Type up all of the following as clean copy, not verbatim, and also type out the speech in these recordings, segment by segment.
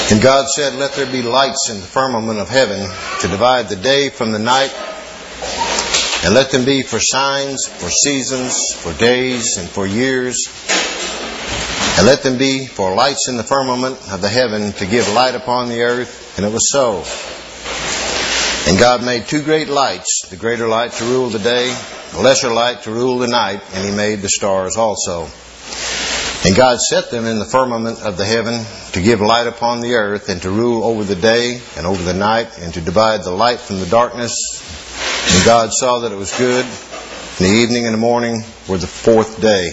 And God said, "Let there be lights in the firmament of heaven to divide the day from the night, and let them be for signs, for seasons, for days, and for years. And let them be for lights in the firmament of the heaven to give light upon the earth." And it was so. And God made two great lights, the greater light to rule the day, the lesser light to rule the night, and He made the stars also. And God set them in the firmament of the heaven to give light upon the earth, and to rule over the day and over the night, and to divide the light from the darkness. And God saw that it was good. And the evening and the morning were the fourth day.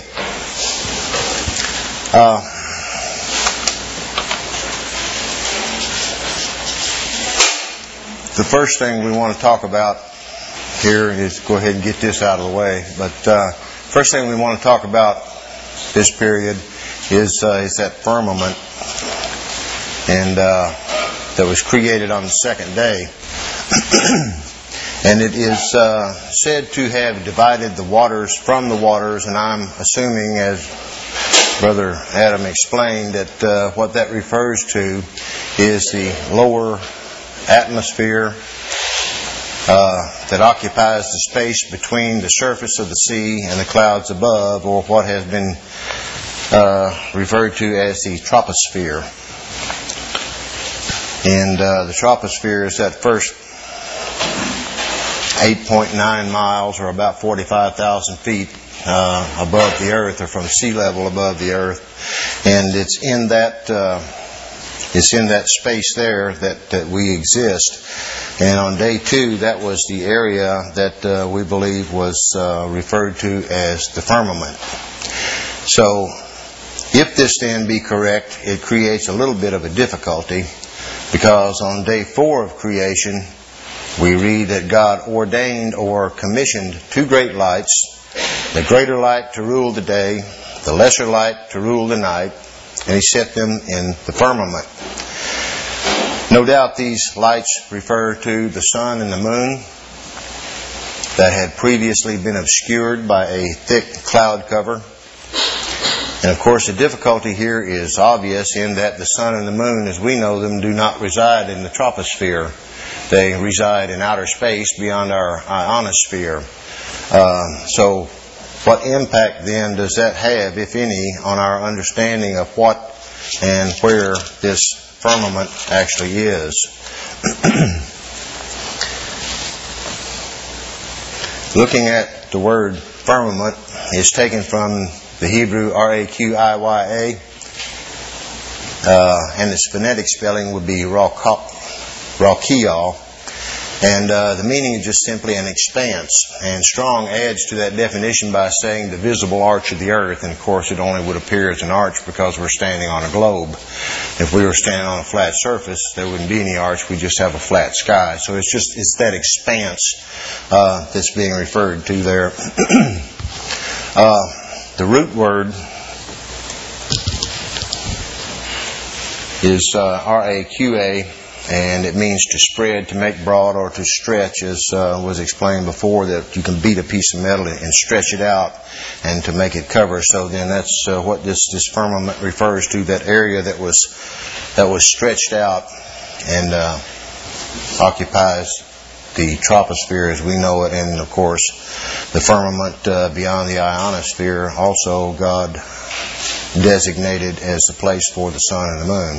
The first thing we want to talk about here is, go ahead and get this out of the way, but first thing we want to talk about this period is that firmament and that was created on the second day. And it is said to have divided the waters from the waters, and I'm assuming, as Brother Adam explained, that what that refers to is the lower atmosphere that occupies the space between the surface of the sea and the clouds above, or what has been referred to as the troposphere. And the troposphere is that first 8.9 miles, or about 45,000 feet above the earth, or from sea level above the earth. And it's in that space there that we exist. And on day 2, that was the area that we believe was referred to as the firmament. So, if this then be correct, it creates a little bit of a difficulty, because on day 4 of creation, we read that God ordained or commissioned two great lights, the greater light to rule the day, the lesser light to rule the night, and He set them in the firmament. No doubt these lights refer to the sun and the moon that had previously been obscured by a thick cloud cover. And of course the difficulty here is obvious, in that the sun and the moon, as we know them, do not reside in the troposphere. They reside in outer space beyond our ionosphere. So what impact then does that have, if any, on our understanding of what and where this firmament actually is? Looking at the word firmament is taken from the Hebrew R-A-Q-I-Y-A, and its phonetic spelling would be Rakial. And the meaning is just simply an expanse. And Strong adds to that definition by saying the visible arch of the earth. And of course it only would appear as an arch because we're standing on a globe. If we were standing on a flat surface, there wouldn't be any arch. We'd just have a flat sky. So it's that expanse that's being referred to there. The root word is R-A-Q-A, and it means to spread, to make broad, or to stretch, as was explained before, that you can beat a piece of metal and stretch it out and to make it cover. So then that's what this firmament refers to, that area that was stretched out and occupies the troposphere as we know it. And of course the firmament beyond the ionosphere also God designated as the place for the sun and the moon.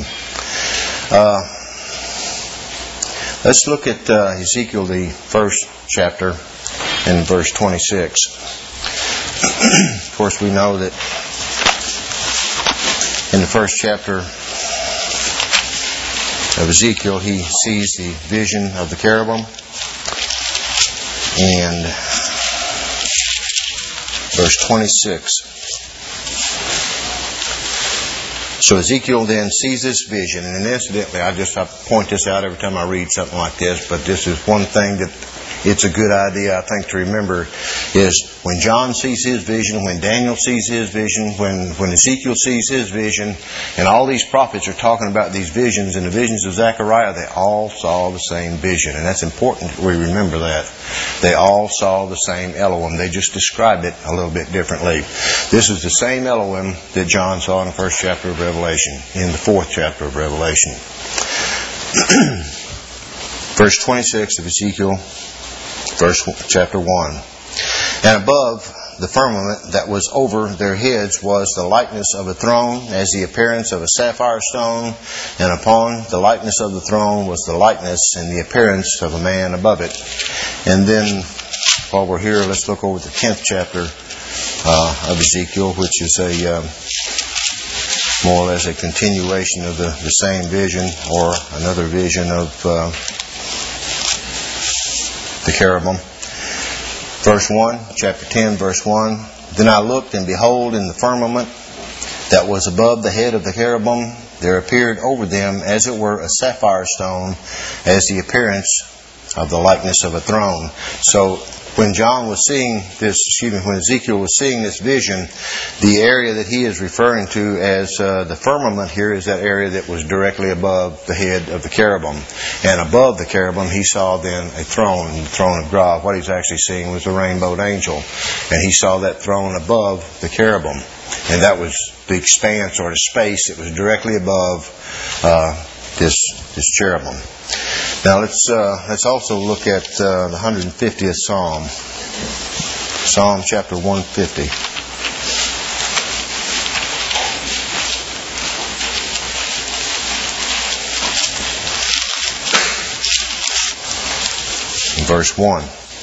Let's look at Ezekiel, the first chapter, and verse 26. Of course, we know that in the first chapter of Ezekiel, he sees the vision of the cherubim. And verse 26. So Ezekiel then sees this vision, and incidentally, I point this out every time I read something like this, but this is one thing that it's a good idea, I think, to remember is when John sees his vision, when Daniel sees his vision, when Ezekiel sees his vision, and all these prophets are talking about these visions and the visions of Zechariah, they all saw the same vision. And that's important that we remember that. They all saw the same Elohim. They just described it a little bit differently. This is the same Elohim that John saw in the first chapter of Revelation, in the fourth chapter of Revelation. Verse 26 of Ezekiel, chapter 1. And above the firmament that was over their heads was the likeness of a throne, as the appearance of a sapphire stone, and upon the likeness of the throne was the likeness and the appearance of a man above it. And then, while we're here, let's look over the 10th chapter of Ezekiel, which is a more or less a continuation of the same vision, or another vision of the cherubim. Verse 1, chapter 10, verse 1. Then I looked, and behold, in the firmament that was above the head of the cherubim, there appeared over them, as it were, a sapphire stone, as the appearance of the likeness of a throne. So when John was seeing this, when Ezekiel was seeing this vision, the area that he is referring to as the firmament here is that area that was directly above the head of the cherubim. And above the cherubim, he saw then a throne, the throne of God. What he's actually seeing was a rainbowed angel. And he saw that throne above the cherubim. And that was the expanse or the space that was directly above this cherubim. Now let's also look at the 150th Psalm. Psalm chapter 150. Verse 1.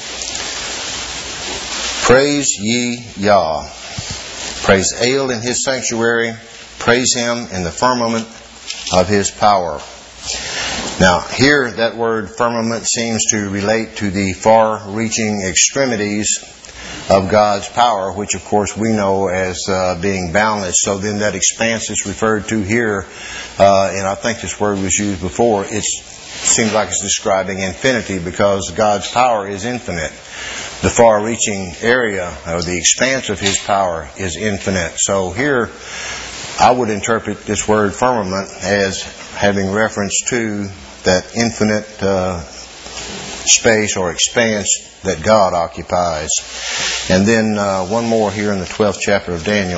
Praise ye Yah. Praise El in His sanctuary. Praise Him in the firmament of His power. Now, here that word firmament seems to relate to the far-reaching extremities of God's power, which of course we know as being boundless. So then that expanse is referred to here, and I think this word was used before. It seems like it's describing infinity, because God's power is infinite. The far-reaching area, or the expanse of His power, is infinite. So here, I would interpret this word firmament as having reference to that infinite space or expanse that God occupies. And then one more here in the 12th chapter of Daniel.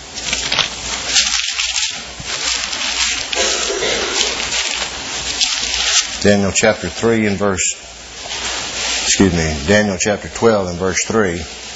Daniel chapter 3 and Daniel chapter 12 and verse 3.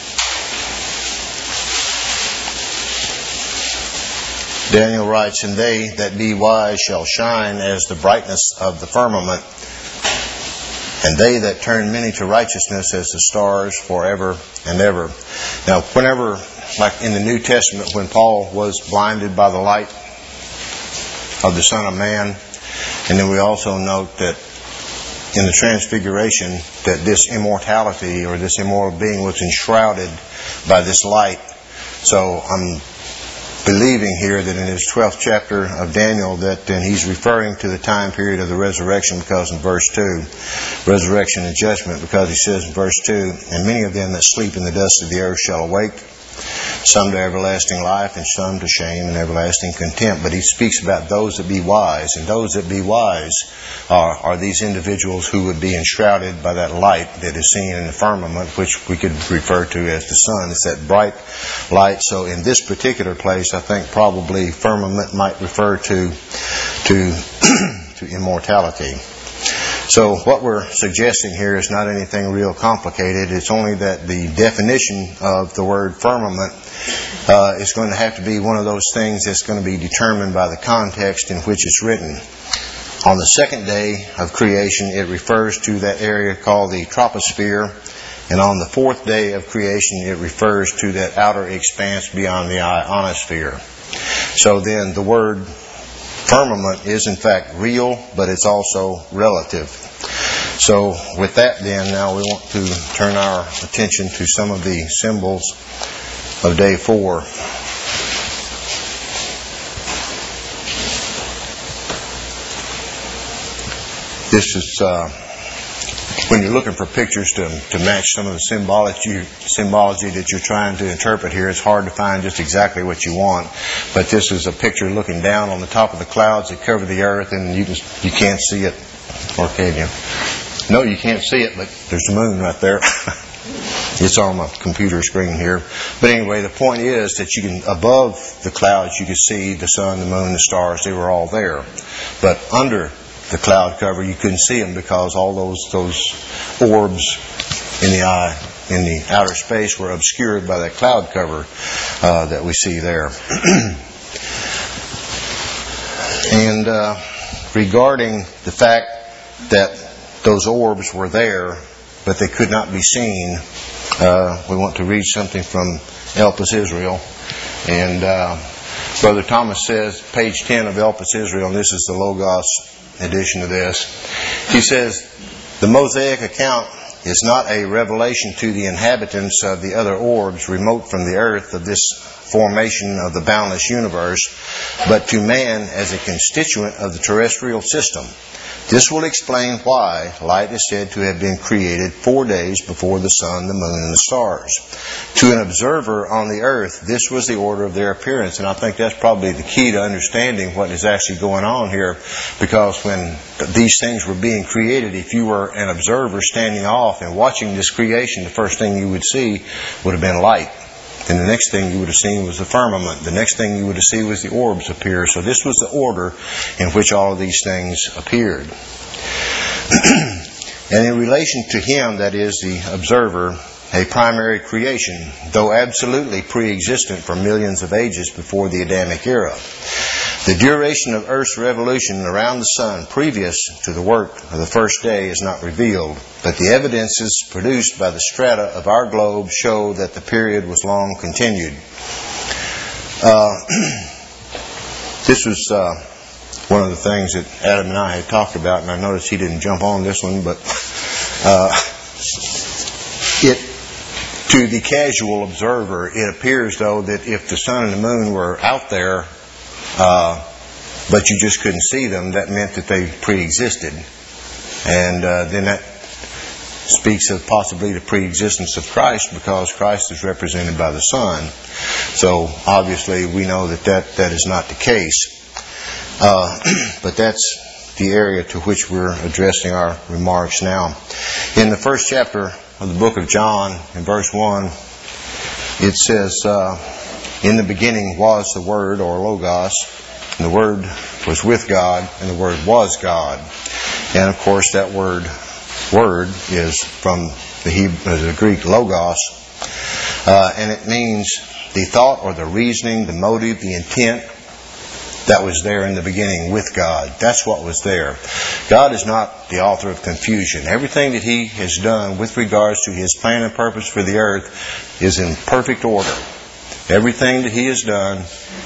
Daniel writes, And they that be wise shall shine as the brightness of the firmament, and they that turn many to righteousness as the stars forever and ever. Now, whenever, like in the New Testament, when Paul was blinded by the light of the Son of Man, and then we also note that in the Transfiguration that this immortality or this immortal being was enshrouded by this light. So I'm believing here that in his 12th chapter of Daniel that then he's referring to the time period of the resurrection, because in verse 2, resurrection and judgment, because he says in verse 2, And many of them that sleep in the dust of the earth shall awake, some to everlasting life, and some to shame and everlasting contempt. But he speaks about those that be wise, and those that be wise are these individuals who would be enshrouded by that light that is seen in the firmament, which we could refer to as the sun. It's that bright light. So in this particular place, I think probably firmament might refer to immortality. So what we're suggesting here is not anything real complicated. It's only that the definition of the word firmament is going to have to be one of those things that's going to be determined by the context in which it's written. On the second day of creation, it refers to that area called the troposphere. And on the fourth day of creation, it refers to that outer expanse beyond the ionosphere. So then the word firmament is in fact real, but it's also relative. So with that then, now we want to turn our attention to some of the symbols of day 4. This is, when you're looking for pictures to match some of the symbology that you're trying to interpret here, it's hard to find just exactly what you want. But this is a picture looking down on the top of the clouds that cover the earth, and you can't see it. Or can you? No, you can't see it, but there's the moon right there. It's on my computer screen here. But anyway, the point is that you can, above the clouds, you can see the sun, the moon, the stars. They were all there. But under the cloud cover, you couldn't see them because all those orbs in the outer space were obscured by that cloud cover that we see there. And regarding the fact that those orbs were there, but they could not be seen, we want to read something from Elpis Israel. And Brother Thomas says, page 10 of Elpis Israel, and this is the Logos edition of this. He says, the Mosaic account is not a revelation to the inhabitants of the other orbs remote from the earth of this formation of the boundless universe, but to man as a constituent of the terrestrial system. This will explain why light is said to have been created 4 days before the sun, the moon, and the stars. To an observer on the earth, this was the order of their appearance. And I think that's probably the key to understanding what is actually going on here. Because when these things were being created, if you were an observer standing off and watching this creation, the first thing you would see would have been light. And the next thing you would have seen was the firmament. The next thing you would have seen was the orbs appear. So this was the order in which all of these things appeared. And in relation to him, that is the observer, a primary creation, though absolutely pre-existent for millions of ages before the Adamic era. The duration of Earth's revolution around the sun previous to the work of the first day is not revealed, but the evidences produced by the strata of our globe show that the period was long continued. This was one of the things that Adam and I had talked about, and I noticed he didn't jump on this one, but to the casual observer, it appears, though, that if the sun and the moon were out there, but you just couldn't see them, that meant that they pre-existed. And then that speaks of possibly the pre-existence of Christ, because Christ is represented by the sun. So obviously we know that is not the case. But that's the area to which we're addressing our remarks now. In the first chapter of the book of John, in verse 1, it says, in the beginning was the Word, or Logos, and the Word was with God, and the Word was God. And of course that word is from the Greek Logos, and it means the thought or the reasoning, the motive, the intent that was there in the beginning with God. That's what was there. God is not the author of confusion. Everything that He has done with regards to His plan and purpose for the earth is in perfect order. Everything that He has done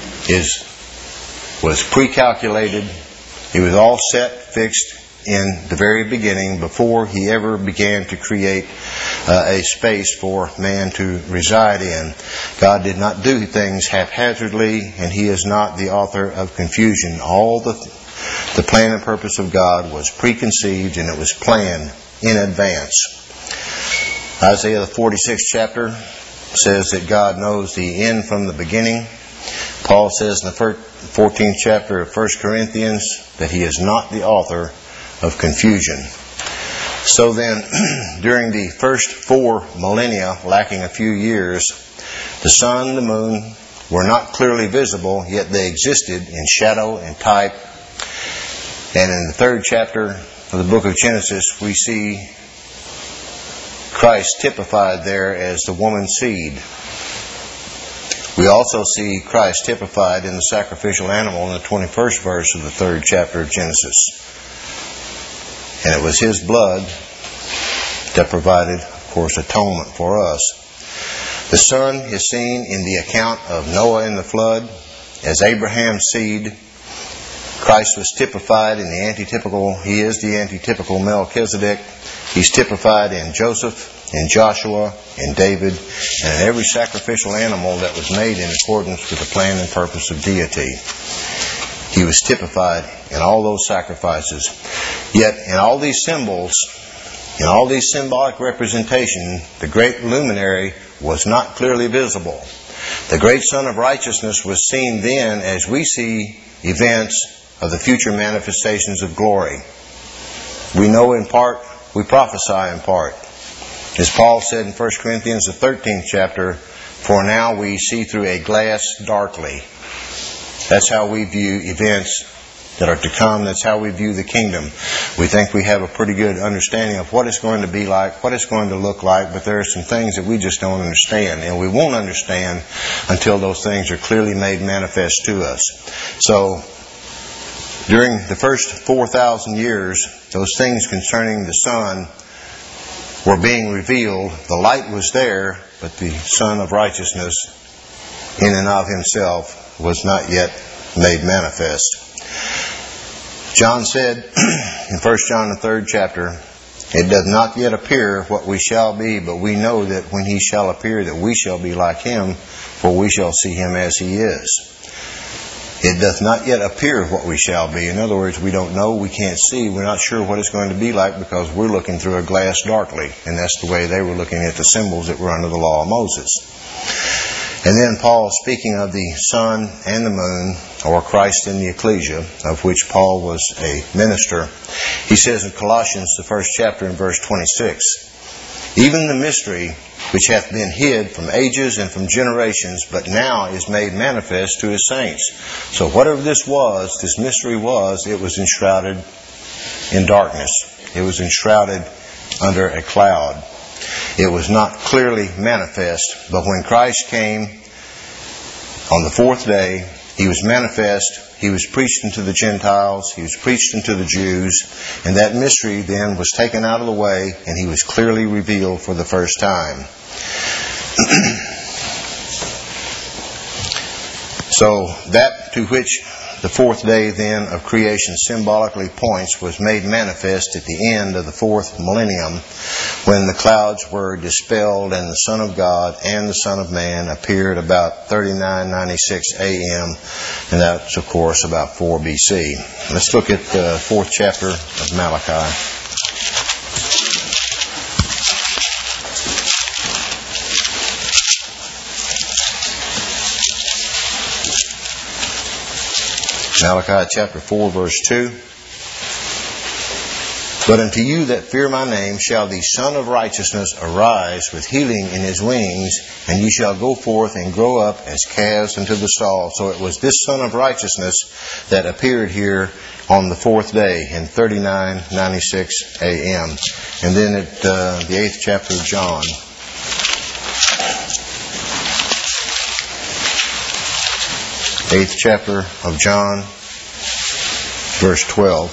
was pre-calculated. It was all set, fixed in the very beginning before He ever began to create a space for man to reside in. God did not do things haphazardly, and He is not the author of confusion. All the plan and purpose of God was preconceived, and it was planned in advance. Isaiah the 46th chapter says that God knows the end from the beginning. Paul says in the 14th chapter of 1 Corinthians that He is not the author of confusion. So then, during the first 4 millennia, lacking a few years, the sun, the moon were not clearly visible, yet they existed in shadow and type. And in the 3rd chapter of the book of Genesis, we see Christ typified there as the woman's seed. We also see Christ typified in the sacrificial animal in the 21st verse of the 3rd chapter of Genesis. And it was His blood that provided, of course, atonement for us. The Son is seen in the account of Noah and the flood as Abraham's seed. Christ was typified in the antitypical. He is the antitypical Melchizedek. He's typified in Joseph, in Joshua, in David, and in every sacrificial animal that was made in accordance with the plan and purpose of deity. He was typified in all those sacrifices. Yet in all these symbols, In all these symbolic representations, the great luminary was not clearly visible. The great Sun of Righteousness was seen then as we see events of the future manifestations of glory. We know in part, we prophesy in part. As Paul said in 1 Corinthians, the 13th chapter, "For now we see through a glass darkly." That's how we view events that are to come. That's how we view the kingdom. We think we have a pretty good understanding of what it's going to be like, what it's going to look like, but there are some things that we just don't understand. And we won't understand until those things are clearly made manifest to us. So, during the first 4,000 years, those things concerning the Son were being revealed. The light was there, but the Son of Righteousness in and of Himself was not yet made manifest. John said in 1 John the 3rd chapter, "It does not yet appear what we shall be, but we know that when He shall appear that we shall be like Him, for we shall see Him as He is." It doth not yet appear what we shall be. In other words, we don't know, we can't see, we're not sure what it's going to be like because we're looking through a glass darkly. And that's the way they were looking at the symbols that were under the law of Moses. And then Paul, speaking of the sun and the moon, or Christ in the ecclesia, of which Paul was a minister, he says in Colossians, the 1st chapter and verse 26, "Even the mystery which hath been hid from ages and from generations, but now is made manifest to His saints." So whatever this mystery was, it was enshrouded in darkness. It was enshrouded under a cloud. It was not clearly manifest. But when Christ came on the 4th day, He was manifest. He was preached unto the Gentiles. He was preached unto the Jews. And that mystery then was taken out of the way, and He was clearly revealed for the first time. So that to which the 4th day then of creation symbolically points was made manifest at the end of the 4th millennium, when the clouds were dispelled and the Son of God and the Son of Man appeared about 3996 AM, and that's of course about 4 BC. Let's look at the 4th chapter of Malachi. Malachi chapter 4 verse 2. "But unto you that fear my name shall the Son of Righteousness arise with healing in His wings, and ye shall go forth and grow up as calves into the stall." So it was this Son of Righteousness that appeared here on the 4th day in 3996 AM. And then at the 8th chapter of John. Eighth chapter of John, verse 12.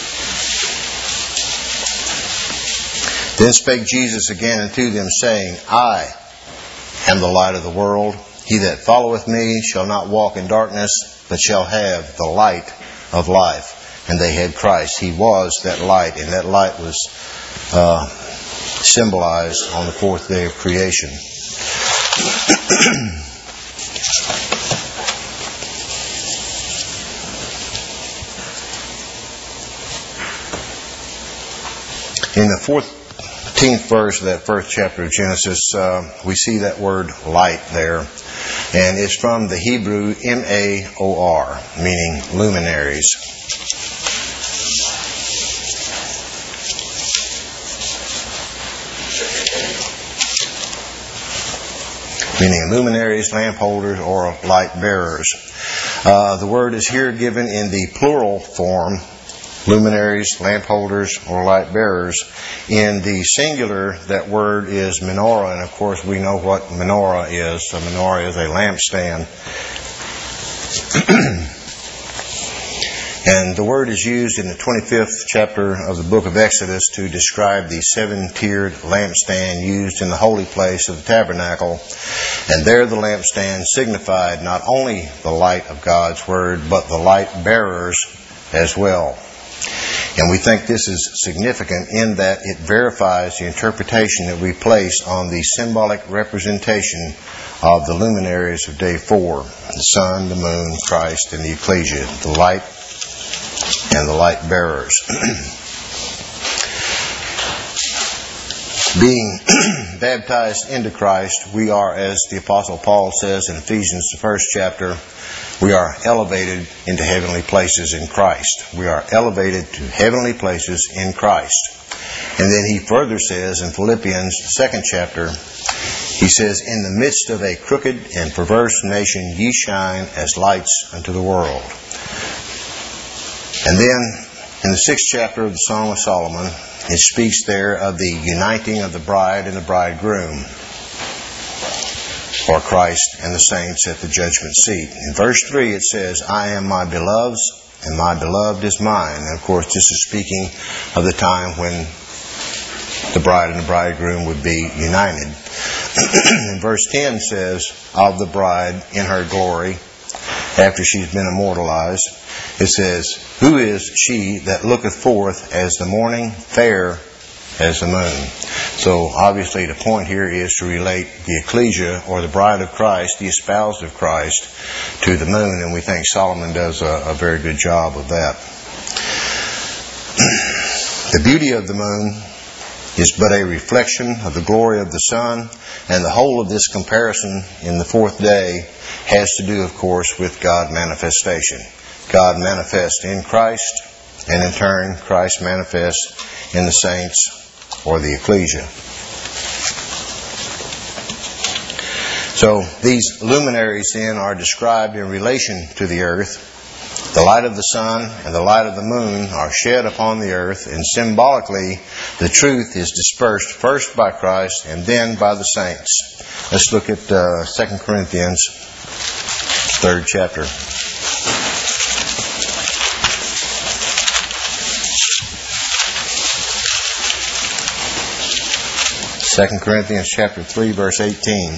"Then spake Jesus again unto them, saying, I am the light of the world. He that followeth me shall not walk in darkness, but shall have the light of life." And they had Christ. He was that light, and that light was symbolized on the 4th day of creation. In the 14th verse of that 1st chapter of Genesis, we see that word light there. And it's from the Hebrew M-A-O-R, meaning luminaries. Meaning luminaries, lamp holders, or light bearers. The word is here given in the plural form, luminaries, lamp holders, or light bearers. In the singular, that word is menorah, and of course we know what menorah is. A menorah is a lampstand. And the word is used in the 25th chapter of the book of Exodus to describe the 7-tiered lampstand used in the holy place of the tabernacle. And there the lampstand signified not only the light of God's word, but the light bearers as well. And we think this is significant in that it verifies the interpretation that we place on the symbolic representation of the luminaries of day 4. The sun, the moon, Christ, and the ecclesia. The light and the light bearers. Being baptized into Christ, we are, as the Apostle Paul says in Ephesians, the 1st chapter, we are elevated into heavenly places in Christ. We are elevated to heavenly places in Christ. And then he further says in Philippians, the 2nd chapter, he says, in the midst of a crooked and perverse nation, ye shine as lights unto the world. And then in the 6th chapter of the Song of Solomon, it speaks there of the uniting of the bride and the bridegroom, or Christ and the saints at the judgment seat. In verse 3 it says, I am my beloved's, and my beloved is mine. And of course this is speaking of the time when the bride and the bridegroom would be united. And verse 10 says, of the bride in her glory, after she's been immortalized, it says, who is she that looketh forth as the morning, fair as the moon? So obviously the point here is to relate the ecclesia, or the bride of Christ, the espoused of Christ, to the moon, and we think Solomon does a very good job of that. The beauty of the moon is but a reflection of the glory of the sun, and the whole of this comparison in the fourth day has to do, of course, with God manifestation. God manifests in Christ, and in turn Christ manifests in the saints, or the ecclesia. So these luminaries then are described in relation to the earth. The light of the sun and the light of the moon are shed upon the earth, and symbolically the truth is dispersed first by Christ and then by the saints. Let's look at 2 Corinthians, 3rd chapter. 2 Corinthians chapter 3, verse 18.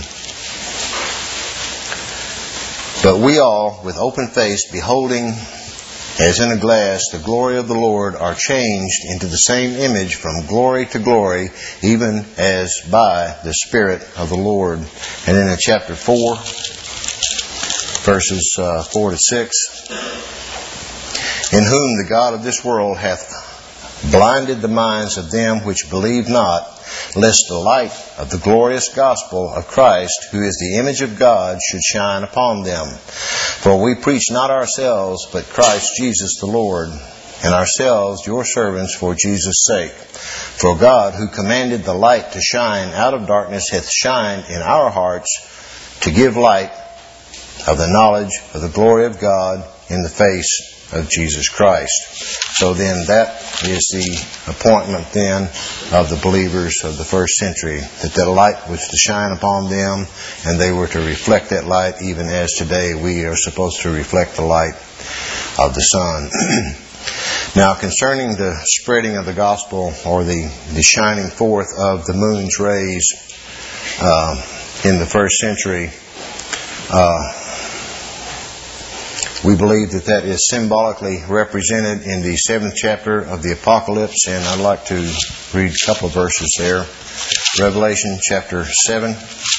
But we all, with open face, beholding as in a glass the glory of the Lord, are changed into the same image from glory to glory, even as by the Spirit of the Lord. And then in chapter 4, verses 4 to 6, in whom the God of this world hath blinded the minds of them which believe not, lest the light of the glorious gospel of Christ, who is the image of God, should shine upon them. For we preach not ourselves, but Christ Jesus the Lord, and ourselves your servants for Jesus' sake. For God, who commanded the light to shine out of darkness, hath shined in our hearts to give light of the knowledge of the glory of God in the face of Jesus Christ. So then that is the appointment then of the believers of the first century, that the light was to shine upon them, and they were to reflect that light, even as today we are supposed to reflect the light of the sun. Now, concerning the spreading of the gospel, or the shining forth of the moon's rays in the first century, we believe that is symbolically represented in the 7th chapter of the Apocalypse, and I'd like to read a couple of verses there. Revelation chapter 7.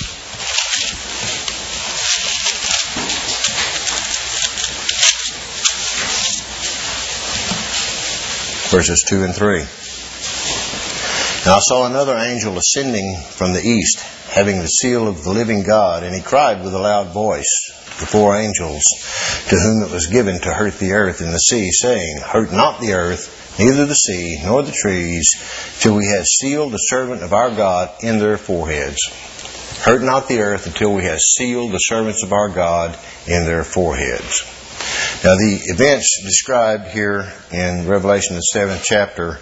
Verses 2 and 3. And I saw another angel ascending from the east, having the seal of the living God, and he cried with a loud voice, the 4 angels, to whom it was given to hurt the earth and the sea, saying, hurt not the earth, neither the sea, nor the trees, till we have sealed the servant of our God in their foreheads. Hurt not the earth until we have sealed the servants of our God in their foreheads. Now the events described here in Revelation the 7th chapter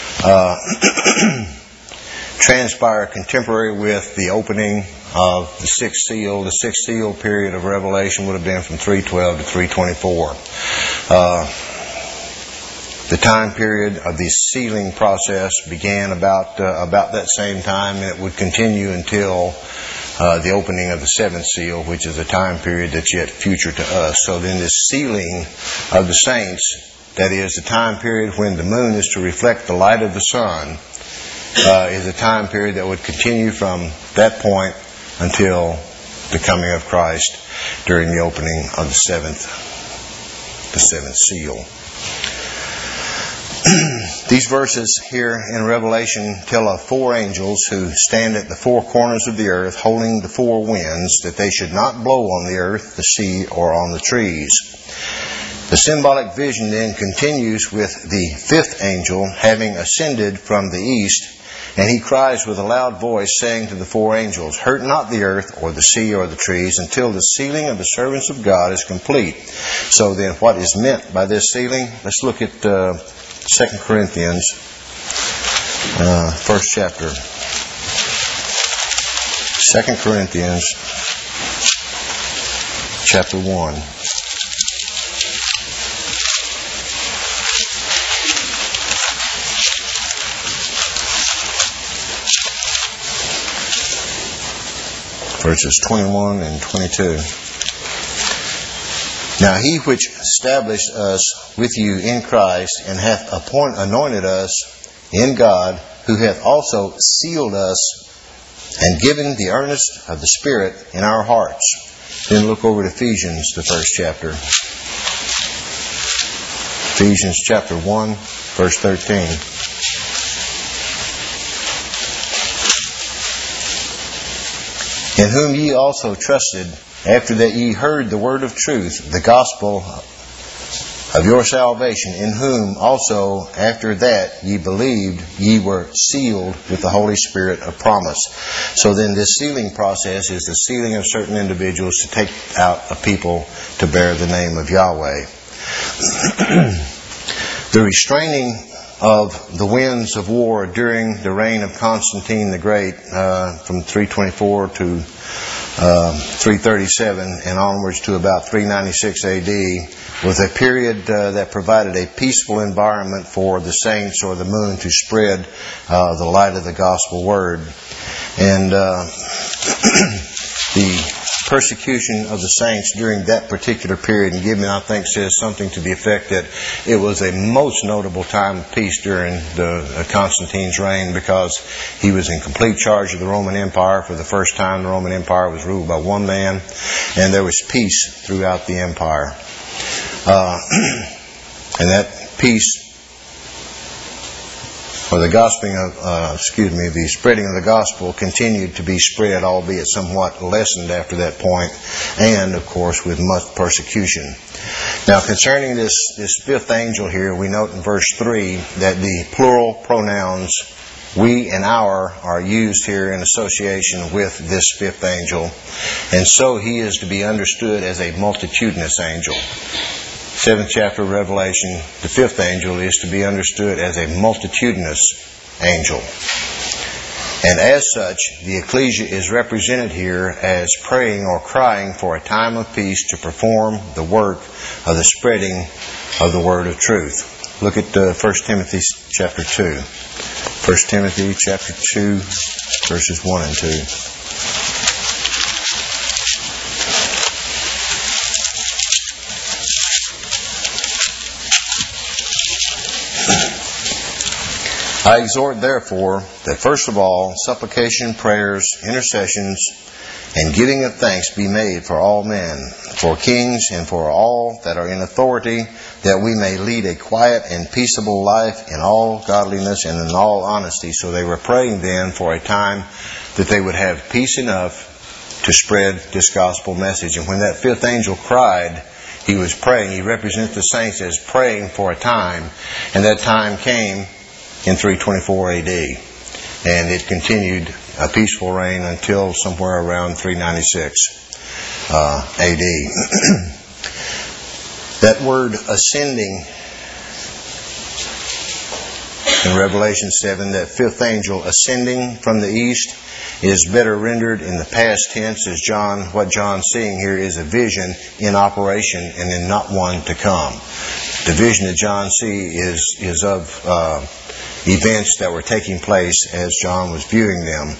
transpire contemporary with the opening of the 6th seal. The 6th seal period of Revelation would have been from 312 to 324. The time period of the sealing process began about that same time, and it would continue until the opening of the 7th seal, which is a time period that's yet future to us. So then this sealing of the saints, that is the time period when the moon is to reflect the light of the sun, is a time period that would continue from that point until the coming of Christ during the opening of the seventh seal. These verses here in Revelation tell of 4 angels who stand at the 4 corners of the earth holding the 4 winds, that they should not blow on the earth, the sea, or on the trees. The symbolic vision then continues with the 5th angel having ascended from the east, and he cries with a loud voice, saying to the 4 angels, "Hurt not the earth, or the sea, or the trees, until the sealing of the servants of God is complete." So then, what is meant by this sealing? Let's look at 2 Corinthians, first chapter. 2 Corinthians, chapter 1. Verses 21 and 22. "Now he which established us with you in Christ, and hath anointed us in God, who hath also sealed us, and given the earnest of the Spirit in our hearts." Then look over to Ephesians, the first chapter. Ephesians chapter 1, verse 13. "In whom ye also trusted, after that ye heard the word of truth, the gospel of your salvation, in whom also after that ye believed, ye were sealed with the Holy Spirit of promise." So then this sealing process is the sealing of certain individuals to take out a people to bear the name of Yahweh. The restraining of the winds of war during the reign of Constantine the Great, from 324 to 337 and onwards to about 396 AD, was a period that provided a peaceful environment for the saints or the moon to spread the light of the gospel word. And the persecution of the saints during that particular period, and Gibbon, I think, says something to the effect that it was a most notable time of peace during Constantine's reign, because he was in complete charge of the Roman Empire. For the first time, the Roman Empire was ruled by one man, and there was peace throughout the empire. And that peace, or the the spreading of the gospel continued to be spread, albeit somewhat lessened after that point, and of course with much persecution. Now, concerning this 5th angel here, we note in verse 3 that the plural pronouns "we" and "our" are used here in association with this 5th angel, and so he is to be understood as a multitudinous angel. 7th chapter of Revelation, the 5th angel is to be understood as a multitudinous angel. And as such, the ecclesia is represented here as praying or crying for a time of peace to perform the work of the spreading of the word of truth. Look at 1 Timothy chapter 2. 1 Timothy chapter 2, verses 1 and 2. "I exhort therefore that first of all supplication, prayers, intercessions, and giving of thanks be made for all men, for kings, and for all that are in authority, that we may lead a quiet and peaceable life in all godliness and in all honesty." So they were praying then for a time that they would have peace enough to spread this gospel message. And when that 5th angel cried, he was praying. He represents the saints as praying for a time, and that time came in 324 AD. And it continued a peaceful reign until somewhere around 396 AD. That word "ascending" in Revelation 7, that 5th angel ascending from the east, is better rendered in the past tense, as what John's seeing here is a vision in operation and in not one to come. The vision that John sees is of events that were taking place as John was viewing them.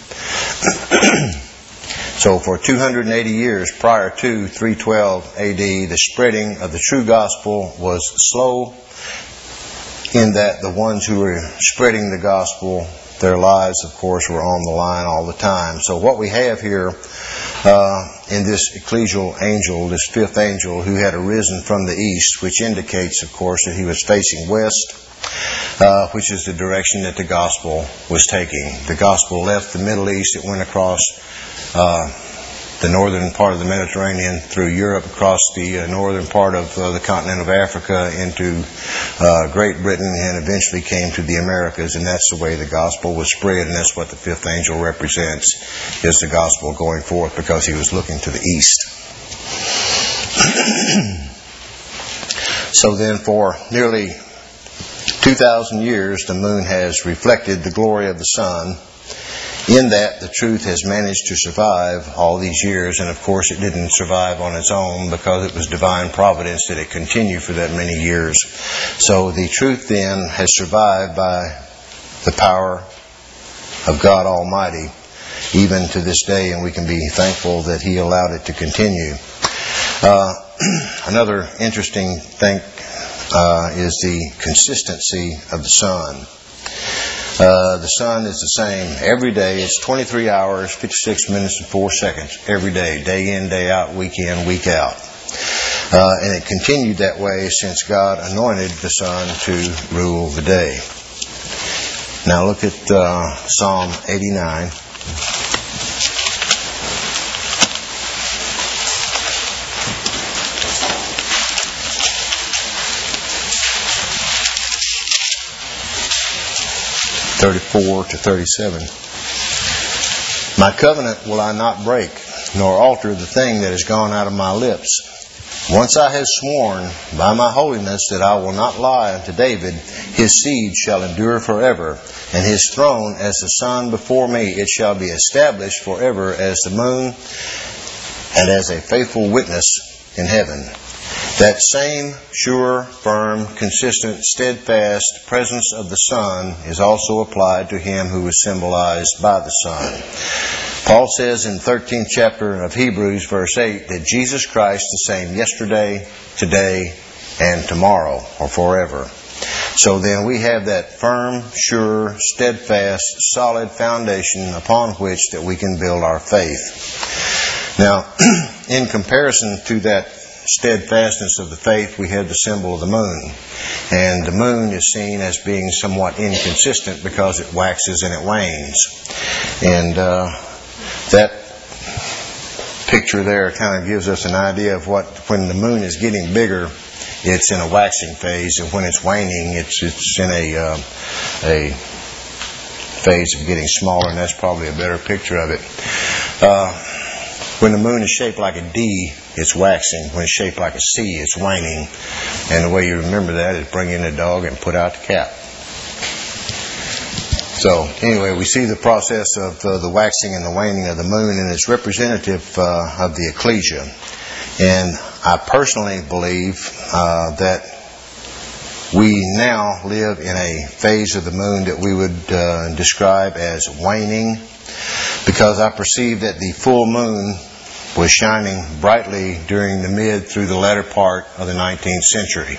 So for 280 years prior to 312 AD, the spreading of the true gospel was slow, in that the ones who were spreading the gospel, their lives, of course, were on the line all the time. So what we have here in this ecclesial angel, this 5th angel who had arisen from the east, which indicates, of course, that he was facing west, which is the direction that the gospel was taking. The gospel left the Middle East. It went across the northern part of the Mediterranean, through Europe, across the northern part of the continent of Africa, into Great Britain, and eventually came to the Americas. And that's the way the gospel was spread, and that's what the fifth angel represents, is the gospel going forth, because he was looking to the east. So then, for nearly 2,000 years, the moon has reflected the glory of the sun. In that, the truth has managed to survive all these years, and of course it didn't survive on its own, because it was divine providence that it continued for that many years. So the truth then has survived by the power of God Almighty, even to this day, and we can be thankful that He allowed it to continue. Another interesting thing is the consistency of the sun. The sun is the same every day. It's 23 hours, 56 minutes, and 4 seconds every day in, day out, week in, week out. And it continued that way since God anointed the sun to rule the day. Now look at Psalm 89. (34 to 37). My covenant will I not break, nor alter the thing that has gone out of my lips. Once I have sworn by my holiness that I will not lie unto David, his seed shall endure forever, and his throne as the sun before me. It shall be established forever as the moon, and as a faithful witness in heaven. That same sure, firm, consistent, steadfast presence of the sun is also applied to him who is symbolized by the sun. Paul says in the 13th chapter of Hebrews, verse 8, that Jesus Christ is the same yesterday, today, and tomorrow, or forever. So then we have that firm, sure, steadfast, solid foundation upon which that we can build our faith. Now, in comparison to that steadfastness of the faith, we have the symbol of the moon. And the moon is seen as being somewhat inconsistent because it waxes and it wanes. And that picture there kind of gives us an idea of what, when the moon is getting bigger, it's in a waxing phase, and when it's waning, it's in a phase of getting smaller, and that's probably a better picture of it. When the moon is shaped like a D, it's waxing. When it's shaped like a C, it's waning. And the way you remember that is bring in a dog and put out the cat. So anyway, we see the process of the waxing and the waning of the moon, and it's representative of the ecclesia. And I personally believe that we now live in a phase of the moon that we would describe as waning, because I perceive that the full moon was shining brightly during the mid through the latter part of the 19th century.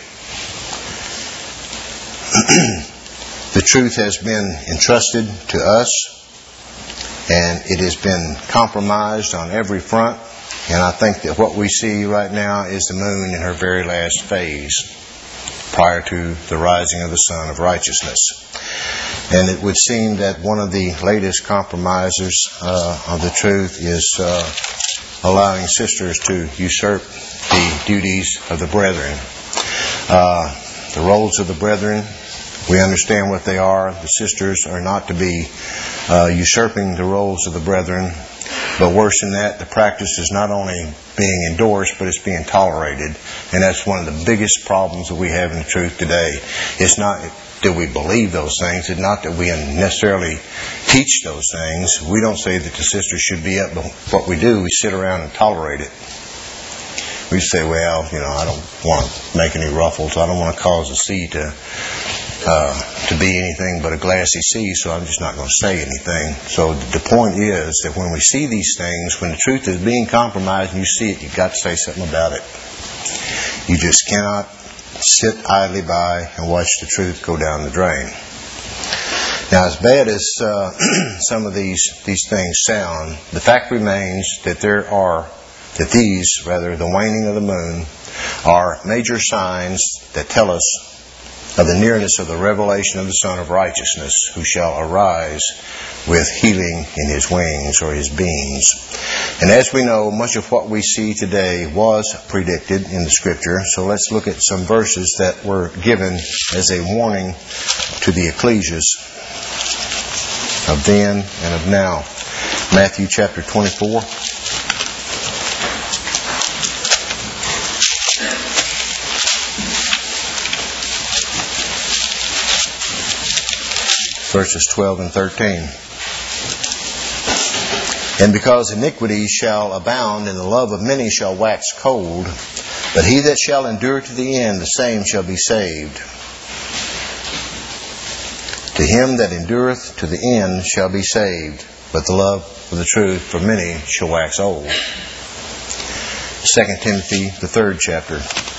The truth has been entrusted to us, and it has been compromised on every front. And I think that what we see right now is the moon in her very last phase, prior to the rising of the sun of righteousness. And it would seem that one of the latest compromisers of the truth is allowing sisters to usurp the duties of the brethren. The roles of the brethren, we understand what they are. The sisters are not to be usurping the roles of the brethren. But worse than that, the practice is not only being endorsed, but it's being tolerated. And that's one of the biggest problems that we have in the truth today. It's not that we believe those things. It's not that we necessarily teach those things. We don't say that the sisters should be up, but what we do, we sit around and tolerate it. We say, well, I don't want to make any ruffles. I don't want to cause the sea to be anything but a glassy sea, so I'm just not going to say anything. So the point is that when we see these things, when the truth is being compromised and you see it, you've got to say something about it. You just cannot sit idly by and watch the truth go down the drain. Now, as bad as some of these things sound, the fact remains that the waning of the moon, are major signs that tell us of the nearness of the revelation of the Son of Righteousness, who shall arise with healing in his wings, or his beams. And as we know, much of what we see today was predicted in the Scripture. So let's look at some verses that were given as a warning to the ecclesias of then and of now. Matthew chapter 24. Verses 12 and 13. And because iniquity shall abound, and the love of many shall wax cold, but he that shall endure to the end, the same shall be saved. To him that endureth to the end shall be saved, but the love of the truth for many shall wax old. 2 Timothy, the 3rd chapter.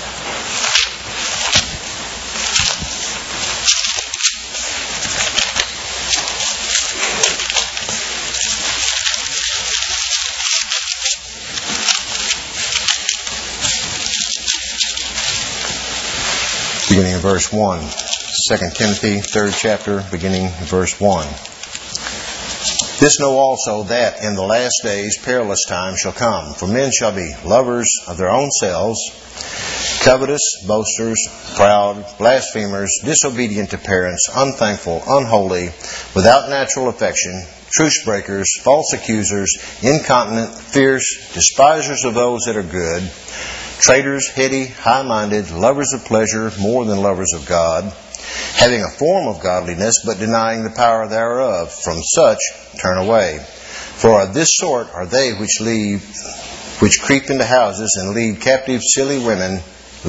Beginning in verse 1. 2 Timothy, 3rd chapter, beginning in verse 1. This know also that in the last days perilous times shall come. For men shall be lovers of their own selves, covetous, boasters, proud, blasphemers, disobedient to parents, unthankful, unholy, without natural affection, truce breakers, false accusers, incontinent, fierce, despisers of those that are good, traitors, heady, high-minded, lovers of pleasure more than lovers of God, having a form of godliness, but denying the power thereof. From such turn away. For of this sort are they which creep into houses and lead captive silly women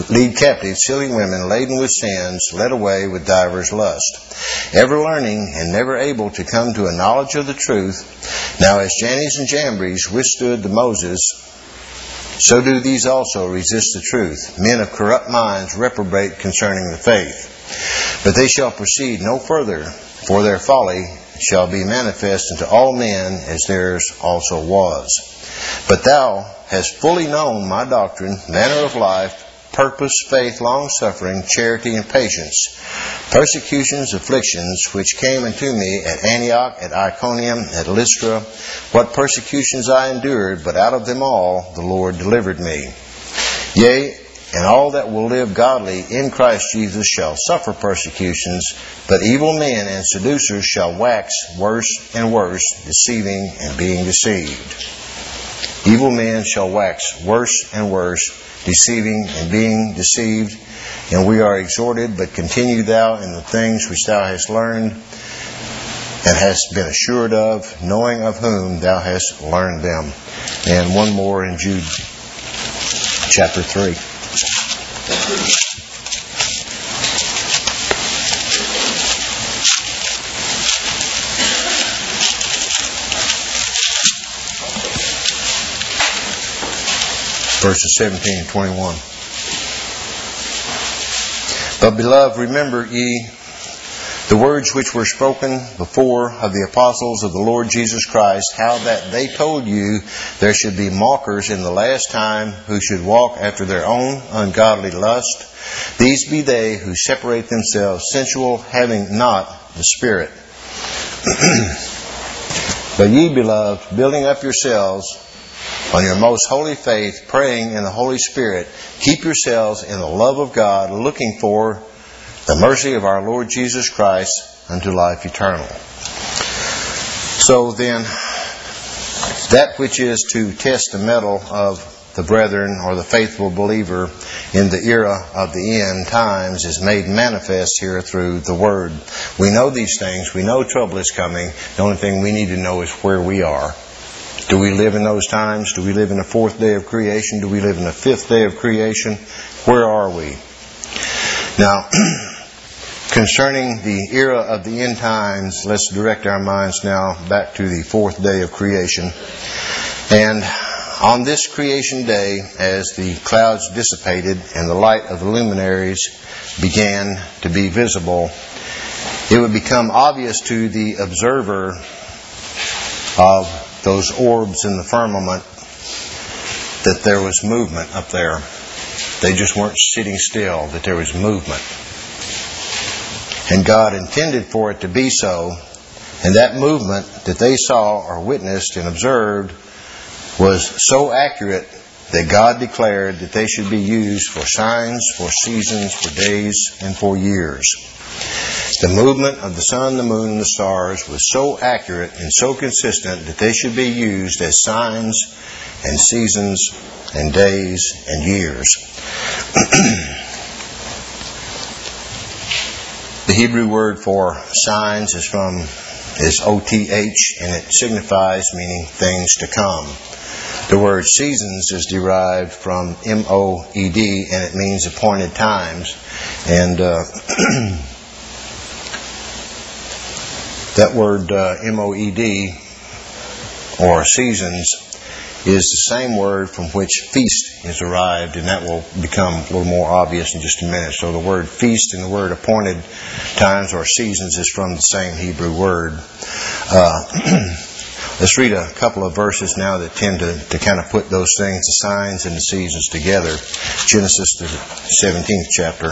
laden with sins, led away with divers lusts, ever learning and never able to come to a knowledge of the truth. Now as Jannes and Jambres withstood the Moses, so do these also resist the truth. Men of corrupt minds reprobate concerning the faith. But they shall proceed no further, for their folly shall be manifest unto all men, as theirs also was. But thou hast fully known my doctrine, manner of life, purpose, faith, long-suffering, charity, and patience, persecutions, afflictions, which came unto me at Antioch, at Iconium, at Lystra, what persecutions I endured, but out of them all the Lord delivered me. Yea, and all that will live godly in Christ Jesus shall suffer persecutions, but evil men and seducers shall wax worse and worse, deceiving and being deceived. Evil men shall wax worse and worse, deceiving and being deceived. And we are exhorted, but continue thou in the things which thou hast learned and hast been assured of, knowing of whom thou hast learned them. And one more in Jude chapter 3. Verses 17 and 21. But beloved, remember ye the words which were spoken before of the apostles of the Lord Jesus Christ, how that they told you there should be mockers in the last time, who should walk after their own ungodly lust. These be they who separate themselves sensual, having not the Spirit. But ye, beloved, building up yourselves on your most holy faith, praying in the Holy Spirit, keep yourselves in the love of God, looking for the mercy of our Lord Jesus Christ unto life eternal. So then, that which is to test the mettle of the brethren or the faithful believer in the era of the end times is made manifest here through the Word. We know these things. We know trouble is coming. The only thing we need to know is where we are. Do we live in those times? Do we live in the fourth day of creation? Do we live in the fifth day of creation? Where are we? Now, concerning the era of the end times, let's direct our minds now back to the fourth day of creation. And on this creation day, as the clouds dissipated and the light of the luminaries began to be visible, it would become obvious to the observer of those orbs in the firmament that there was movement up there. They just weren't sitting still, that there was movement. And God intended for it to be so. And that movement that they saw or witnessed and observed was so accurate that God declared that they should be used for signs, for seasons, for days, and for years. The movement of the sun, the moon, and the stars was so accurate and so consistent that they should be used as signs and seasons and days and years. The Hebrew word for signs is OTH, and it signifies meaning things to come. The word seasons is derived from MOED, and it means appointed times. And that word MOED, or seasons, is the same word from which feast is derived, and that will become a little more obvious in just a minute. So the word feast and the word appointed times or seasons is from the same Hebrew word. Let's read a couple of verses now that tend to kind of put those things, the signs and the seasons, together. Genesis, the 17th chapter.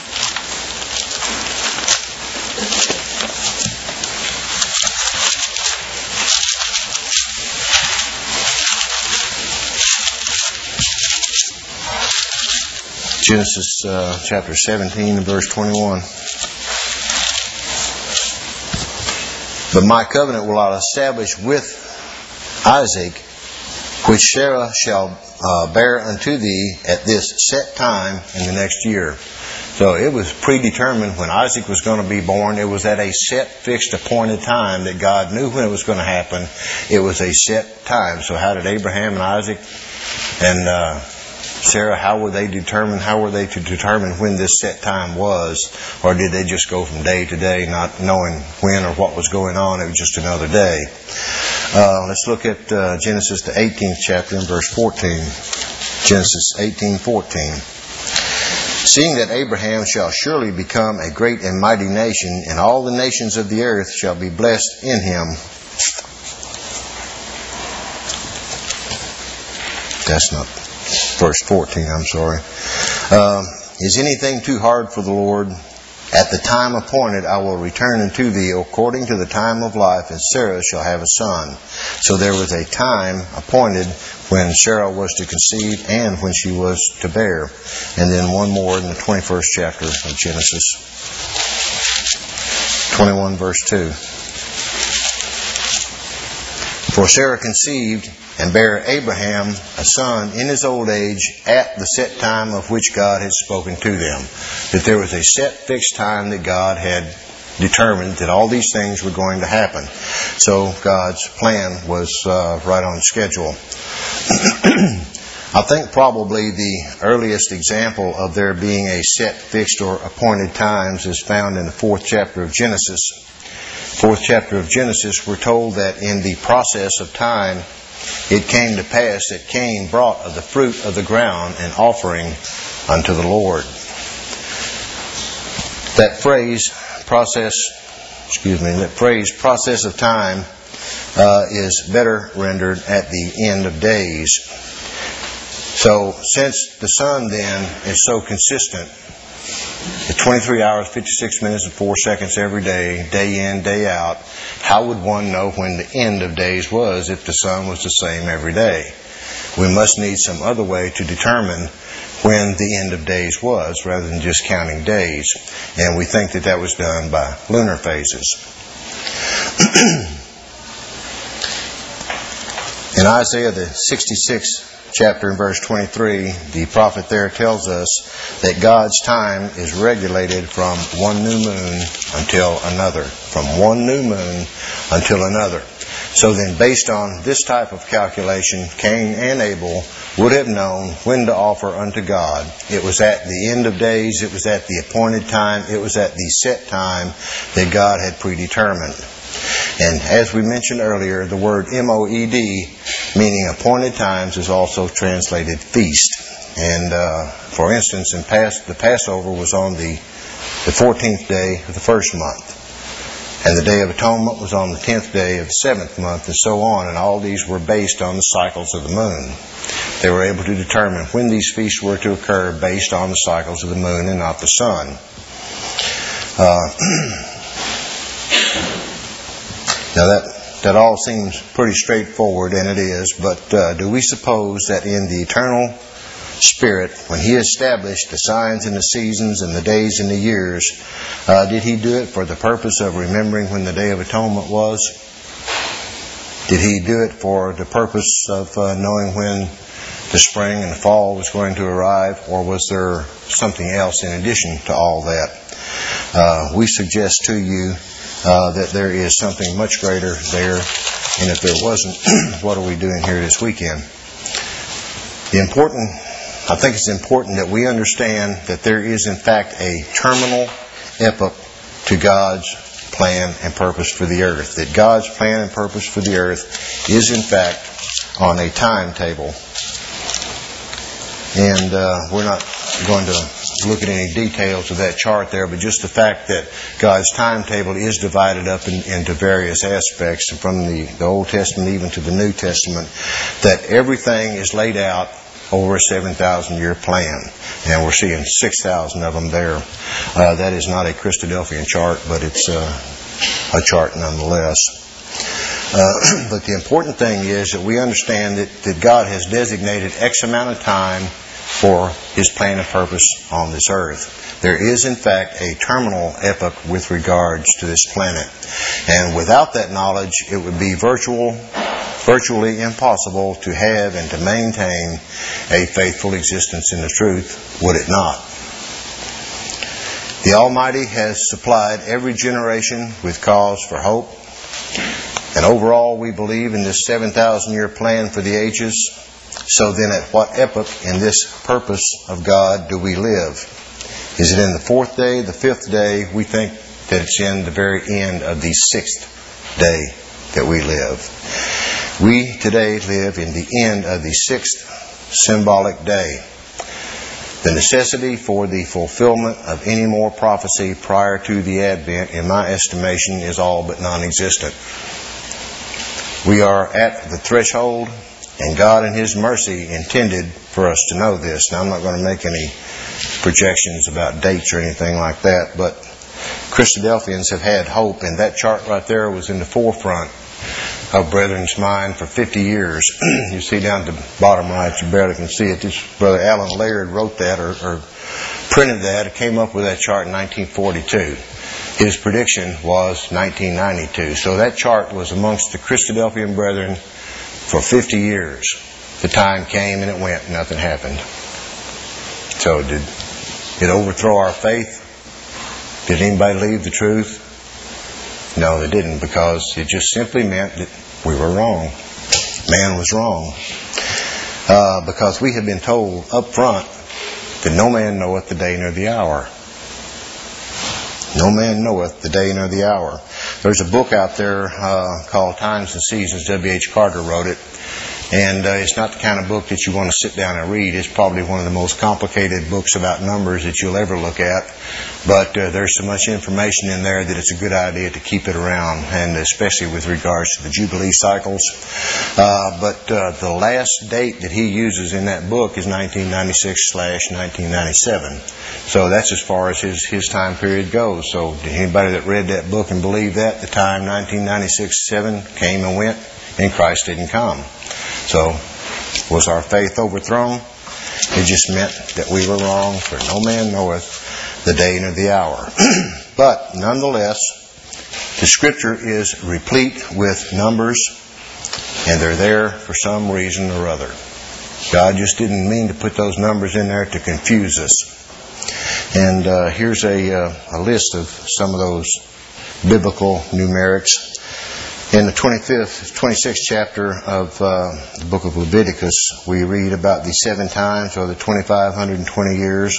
Genesis chapter 17 and verse 21. But my covenant will I establish with Isaac, which Sarah shall bear unto thee at this set time in the next year. So it was predetermined when Isaac was going to be born. It was at a set, fixed, appointed time that God knew when it was going to happen. It was a set time. So how did Abraham and Isaac and Sarah, how were they to determine when this set time was? Or did they just go from day to day, not knowing when or what was going on? It was just another day. Let's look at Genesis, the 18th chapter, and verse 14. Genesis 18:14. Seeing that Abraham shall surely become a great and mighty nation, and all the nations of the earth shall be blessed in him. That's not verse 14, I'm sorry. Is anything too hard for the Lord? At the time appointed I will return unto thee according to the time of life, and Sarah shall have a son. So there was a time appointed when Sarah was to conceive and when she was to bear. And then one more in the 21st chapter of Genesis. 21 verse 2. For Sarah conceived and bare Abraham a son in his old age at the set time of which God had spoken to them. That there was a set fixed time that God had determined that all these things were going to happen. So God's plan was right on schedule. I think probably the earliest example of there being a set, fixed, or appointed times is found in the 4th chapter of Genesis. 4th chapter of Genesis, we're told that in the process of time, it came to pass that Cain brought of the fruit of the ground an offering unto the Lord. That phrase, process of time, is better rendered at the end of days. So, since the sun then is so consistent, at 23 hours, 56 minutes, and 4 seconds every day, day in, day out, how would one know when the end of days was if the sun was the same every day? We must need some other way to determine when the end of days was, rather than just counting days. And we think that was done by lunar phases. In Isaiah, the 66th chapter in verse 23, the prophet there tells us that God's time is regulated from one new moon until another. From one new moon until another. So then, based on this type of calculation, Cain and Abel would have known when to offer unto God. It was at the end of days, it was at the appointed time, it was at the set time that God had predetermined. And as we mentioned earlier, the word MOED, meaning appointed times, is also translated feast. And for instance, the Passover was on the 14th day of the first month. And the Day of Atonement was on the 10th day of the 7th month, and so on. And all these were based on the cycles of the moon. They were able to determine when these feasts were to occur based on the cycles of the moon and not the sun. Now that all seems pretty straightforward, and it is, but do we suppose that in the eternal Spirit, when He established the signs and the seasons and the days and the years, did He do it for the purpose of remembering when the Day of Atonement was? Did He do it for the purpose of knowing when the spring and the fall was going to arrive, or was there something else in addition to all that? We suggest to you that there is something much greater there, and if there wasn't, what are we doing here this weekend? I think it's important that we understand that there is in fact a terminal epoch to God's plan and purpose for the earth. That God's plan and purpose for the earth is in fact on a timetable. And we're not going to look at any details of that chart there, but just the fact that God's timetable is divided up into various aspects, from the Old Testament even to the New Testament, that everything is laid out over a 7,000-year plan. And we're seeing 6,000 of them there. That is not a Christadelphian chart, but it's a chart nonetheless. But the important thing is that we understand that God has designated X amount of time for His plan and purpose on this earth. There is, in fact, a terminal epoch with regards to this planet. And without that knowledge, it would be virtually impossible to have and to maintain a faithful existence in the truth, would it not? The Almighty has supplied every generation with cause for hope. And overall, we believe in this 7,000-year plan for the ages. So then, at what epoch in this purpose of God do we live? Is it in the fourth day, the fifth day? We think that it's in the very end of the sixth day that we live. We today live in the end of the sixth symbolic day. The necessity for the fulfillment of any more prophecy prior to the Advent, in my estimation, is all but non-existent. We are at the threshold, and God in His mercy intended for us to know this. Now, I'm not going to make any projections about dates or anything like that, but Christadelphians have had hope, and that chart right there was in the forefront of brethren's mind for 50 years. You see down at the bottom right, you barely can see it. This Brother Alan Laird wrote that or printed that. It came up with that chart in 1942. His prediction was 1992. So that chart was amongst the Christadelphian brethren for 50 years. The time came and it went. Nothing happened. So did it overthrow our faith? Did anybody leave the truth? No, they didn't, because it just simply meant that we were wrong. Man was wrong. Because we have been told up front that no man knoweth the day nor the hour. No man knoweth the day nor the hour. There's a book out there called Times and Seasons. W.H. Carter wrote it. And it's not the kind of book that you want to sit down and read. It's probably one of the most complicated books about numbers that you'll ever look at. But there's so much information in there that it's a good idea to keep it around, and especially with regards to the Jubilee cycles. But the last date that he uses in that book is 1996/1997. So that's as far as his time period goes. So anybody that read that book and believed that, the time 1996/7 came and went, and Christ didn't come. So, was our faith overthrown? It just meant that we were wrong, for no man knoweth the day nor the hour. But, nonetheless, the Scripture is replete with numbers, and they're there for some reason or other. God just didn't mean to put those numbers in there to confuse us. And here's a list of some of those biblical numerics. In the 26th chapter of the book of Leviticus, we read about the 7 times, or the 2,520 years.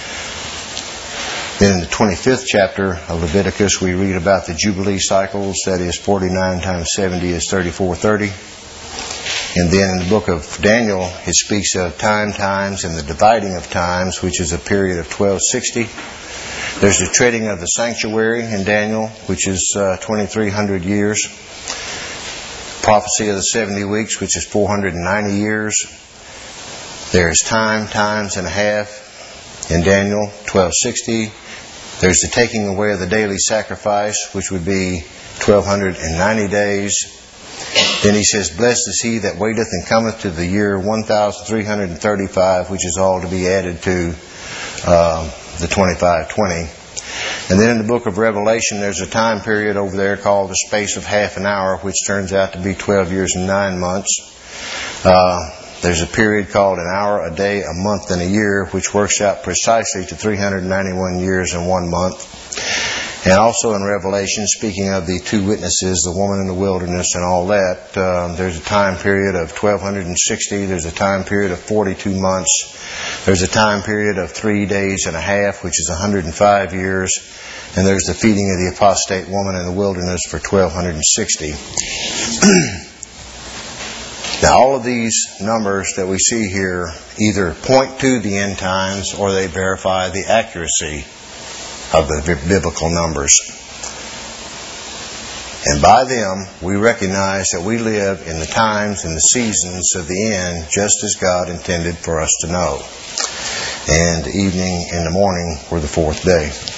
Then in the 25th chapter of Leviticus, we read about the Jubilee cycles, that is 49 times 70 is 3430. And then in the book of Daniel, it speaks of times, and the dividing of times, which is a period of 1260. There's the treading of the sanctuary in Daniel, which is 2,300 years. Prophecy of the 70 weeks, which is 490 years. There's times and a half in Daniel, 1260. There's the taking away of the daily sacrifice, which would be 1290 days. Then he says, blessed is he that waiteth and cometh to the year 1335, which is all to be added to the 2520. And then in the book of Revelation, there's a time period over there called the space of half an hour, which turns out to be 12 years and 9 months. There's a period called an hour, a day, a month, and a year, which works out precisely to 391 years and 1 month. And also in Revelation, speaking of the two witnesses, the woman in the wilderness and all that, there's a time period of 1260. There's a time period of 42 months. There's a time period of 3 days and a half, which is 105 years. And there's the feeding of the apostate woman in the wilderness for 1260. Now, all of these numbers that we see here either point to the end times or they verify the accuracy of the biblical numbers. And by them, we recognize that we live in the times and the seasons of the end just as God intended for us to know. And evening and the morning were the fourth day.